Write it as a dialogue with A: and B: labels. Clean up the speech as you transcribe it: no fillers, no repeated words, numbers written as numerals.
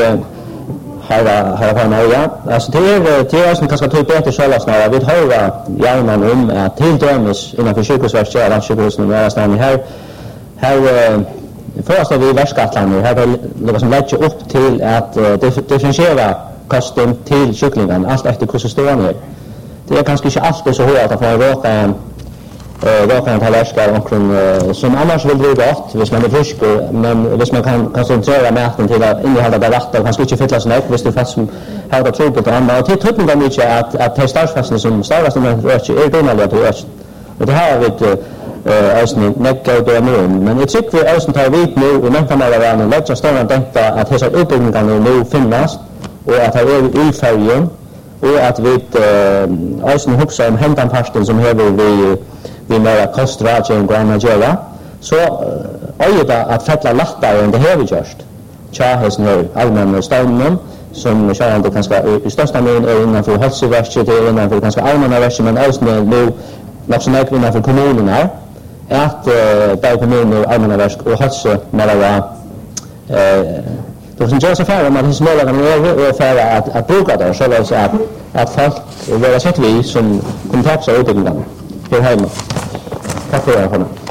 A: har Maria. Alltså det är som kanske tog bättre själva snarare. Vi hör gärna om att till dömes innanför sjukhusverket och landsjukhusen och nästan här först vi värskatlarna här det som lägger upp till att differentiera kosten till kycklingen allt efter hur så stor är. Det är kanske inte alltid så hårt att få råkan ta värskar omkring som annars vill bli gott hvis man är frisk men hvis man kan koncentrera maten till att innehålla det rätt och kanske inte fylla sig hvis du fast som har det trubbel till andra och till trubbel mycket att det startfasen som startfasen är dåliga att göra och det här vet Ösning näcka och det men jag tycker vi Ösning tar vid nu och människan är värna lägga större tänkta att dessa utbyggningar nu finnas och att det är i färgen och att vi Ösning huxar om händanparsten som häver vi mera kostrådgivning och annat göra så är det att fälla lättare än det här vi görst tjahesen här allmänna stavnen som kärande kanske i största mån är innanför hälsoverket det är innanför kanske allmänna verket men Ösning nu också när kvinnan för kommunen här att där kommunen och allmänna verk och hälso mellan då som gör så för att man smålar över och för att bruka det så att folk vara sett vi som kontaktar utbyggnaden här hemma. Tack för det.